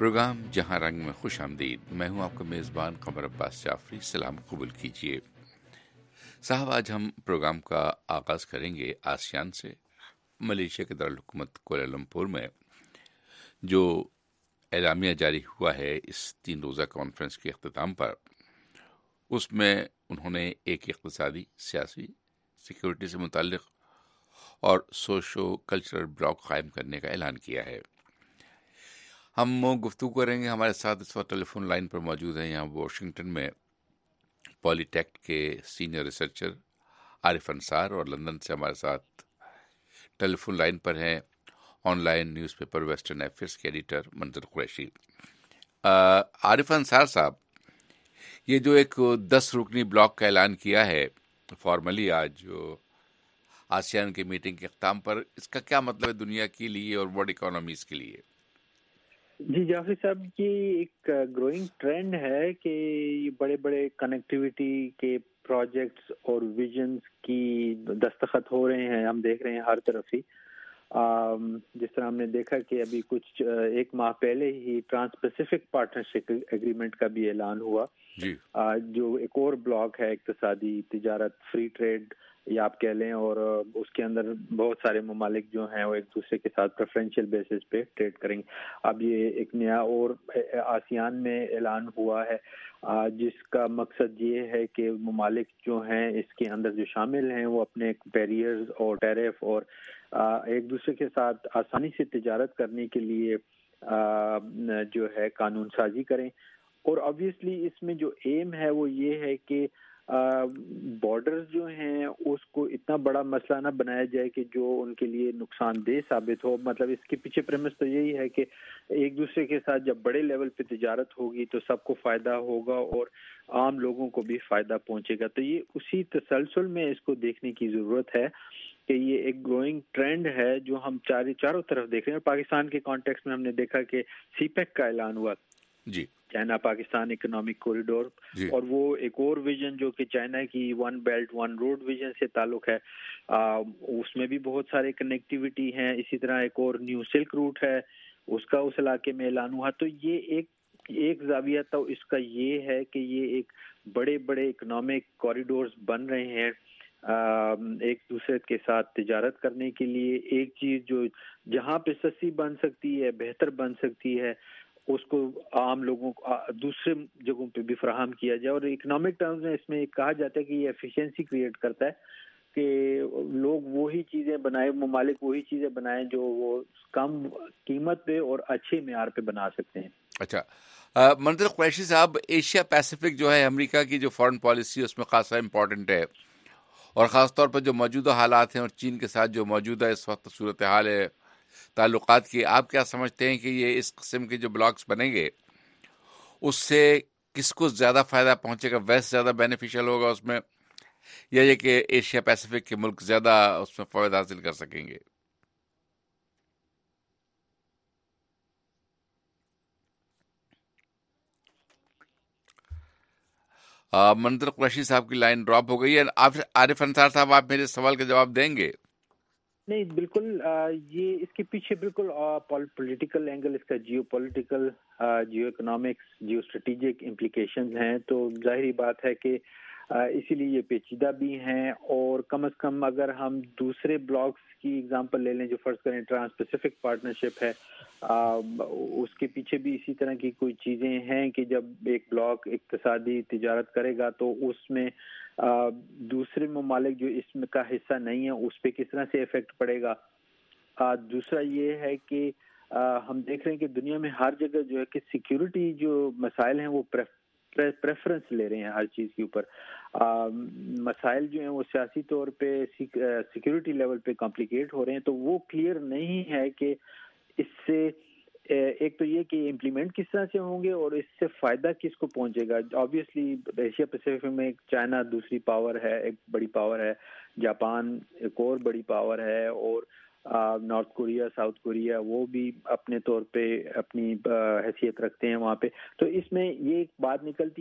Programme جہاں رنگ میں خوش آمدید. میں ہوں آپ کا میزبان قمر عباس جعفری. سلام قبول کیجیے. صاحب، آج ہم پروگرام کا آغاز کریں گے آسیان سے. ملیشیا کے دارالحکومت کوالالمپور میں جو اعلامیہ جاری ہوا ہے اس 3 روزہ کانفرنس کے اختتام پر، اس میں انہوں نے ایک اقتصادی، سیاسی، سیکورٹی سے متعلق اور سوشو کلچرل بلاک قائم کرنے کا اعلان کیا ہے. ہم گفتگو کریں گے. ہمارے ساتھ اس وقت ٹیلی فون لائن پر موجود ہیں یہاں واشنگٹن میں پولی ٹیک کے سینئر ریسرچر عارف انصار، اور لندن سے ہمارے ساتھ ٹیلی فون لائن پر ہیں online newspaper western affairs کے ایڈیٹر منظر قریشی. عارف انصار صاحب، یہ جو ایک 10 رکنی بلاک کا اعلان کیا ہے فارملی آج جو آسیان کی میٹنگ کے اختتام پر، اس کا کیا مطلب ہے دنیا کے لیے اور ورلڈ اکانومیز کے لیے؟ جی جعفر صاحب، یہ ایک گروئنگ ٹرینڈ ہے کہ یہ بڑے بڑے کنیکٹیوٹی کے پروجیکٹس اور ویژنز کی دستخط ہو رہے ہیں. ہم دیکھ رہے ہیں ہر طرف ہی. جس طرح ہم نے دیکھا کہ ابھی کچھ 1 ماہ پہلے ہی ٹرانس پیسیفک پارٹنرشپ ایگریمنٹ کا بھی اعلان ہوا، جی، جو ایک اور بلاک ہے اقتصادی تجارت، فری ٹریڈ یا آپ کہہ لیں، اور اس کے اندر بہت سارے ممالک جو ہیں وہ ایک دوسرے کے ساتھ پریفرینشیل بیسس پہ ٹریڈ کریں گے. اب یہ ایک نیا اور آسیان میں اعلان ہوا ہے، جس کا مقصد یہ ہے کہ ممالک جو ہیں اس کے اندر جو شامل ہیں وہ اپنے بیریئرز اور ٹیرف اور ایک دوسرے کے ساتھ آسانی سے تجارت کرنے کے لیے جو ہے قانون سازی کریں. اور obviously اس میں جو ایم ہے وہ یہ ہے کہ بارڈرز جو ہیں اس کو اتنا بڑا مسئلہ نہ بنایا جائے کہ جو ان کے لیے نقصان دہ ثابت ہو. مطلب اس کے پیچھے پریمس تو یہی ہے کہ ایک دوسرے کے ساتھ جب بڑے لیول پہ تجارت ہوگی تو سب کو فائدہ ہوگا اور عام لوگوں کو بھی فائدہ پہنچے گا. تو یہ اسی تسلسل میں اس کو دیکھنے کی ضرورت ہے کہ یہ ایک گروئنگ ٹرینڈ ہے جو ہم چاروں طرف دیکھ رہے ہیں. پاکستان کے کانٹیکس میں ہم نے دیکھا کہ سی پیک کا اعلان ہوا، جی، چائنا پاکستان اکنامک کوریڈور، جی، اور وہ ایک اور ویژن جو کہ چائنا کی 1 بیلٹ 1 روڈ ویژن سے تعلق ہے، اس میں بھی بہت سارے کنیکٹیوٹی ہیں. اسی طرح ایک اور نیو سلک روٹ ہے، اس کا اس علاقے میں اعلان ہوا. تو یہ ایک زاویہ تو اس کا یہ ہے کہ یہ ایک بڑے بڑے اکنامک کوریڈورز بن رہے ہیں ایک دوسرے کے ساتھ تجارت کرنے کے لیے. ایک چیز جو جہاں پہ سستی بن سکتی ہے، بہتر بن سکتی ہے، اس کو عام لوگوں کو دوسرے جگہوں پہ بھی فراہم کیا جائے. اور اکنامک ٹرمز میں اس میں کہا جاتا ہے کہ یہ ایفیشینسی کریٹ کرتا ہے کہ لوگ وہی چیزیں بنائیں، ممالک وہی چیزیں بنائیں جو وہ کم قیمت پہ اور اچھے معیار پہ بنا سکتے ہیں. اچھا. منظر قریشی صاحب، ایشیا پیسیفک جو ہے امریکہ کی جو فارن پالیسی ہے اس میں خاصا امپورٹنٹ ہے، اور خاص طور پر جو موجودہ حالات ہیں اور چین کے ساتھ جو موجودہ اس وقت صورتحال ہے تعلقات کی، آپ کیا سمجھتے ہیں کہ یہ اس قسم کے جو بلاکس بنیں گے اس سے کس کو زیادہ فائدہ پہنچے گا؟ ویسٹ زیادہ بینیفیشل ہوگا اس میں، یا یہ کہ ایشیا پیسیفک کے ملک زیادہ اس میں فائدہ حاصل کر سکیں گے؟ منظر قریشی صاحب کی لائن ڈراپ ہو گئی ہے. عارف انصار صاحب، آپ میرے سوال کا جواب دیں گے؟ نہیں، بالکل. یہ اس کے پیچھے بالکل پولیٹیکل اینگل، اس کا geopolitical, geoeconomics, geostrategic implications ہیں. تو ظاہری بات ہے کہ اسی لیے یہ پیچیدہ بھی ہیں. اور کم از کم اگر ہم دوسرے بلاکس کی اگزامپل لے لیں، جو فرض کریں ٹرانس پیسیفک پارٹنرشپ ہے، اس کے پیچھے بھی اسی طرح کی کوئی چیزیں ہیں کہ جب ایک بلاک اقتصادی تجارت کرے گا تو اس میں دوسرے ممالک جو اس میں کا حصہ نہیں ہے اس پہ کس طرح سے افیکٹ پڑے گا. دوسرا یہ ہے کہ ہم دیکھ رہے ہیں کہ دنیا میں ہر جگہ جو ہے کہ سیکیورٹی جو مسائل ہیں وہ پریفرنس لے رہے ہیں ہر چیز کے اوپر. مسائل جو ہیں وہ سیاسی طور پہ سیکیورٹی لیول پہ کمپلیکیٹ ہو رہے ہیں. تو وہ کلیئر نہیں ہے کہ اس سے ایک تو یہ کہ امپلیمنٹ کس طرح سے ہوں گے اور اس سے فائدہ کس کو پہنچے گا. آبویسلی ایشیا پیسیفک میں چائنا دوسری پاور ہے، ایک بڑی پاور ہے، جاپان ایک اور بڑی پاور ہے، اور نارتھ کوریا، ساؤتھ کوریا وہ بھی اپنے طور پہ اپنی حیثیت رکھتے ہیں وہاں پہ. تو اس میں یہ ایک بات نکلتی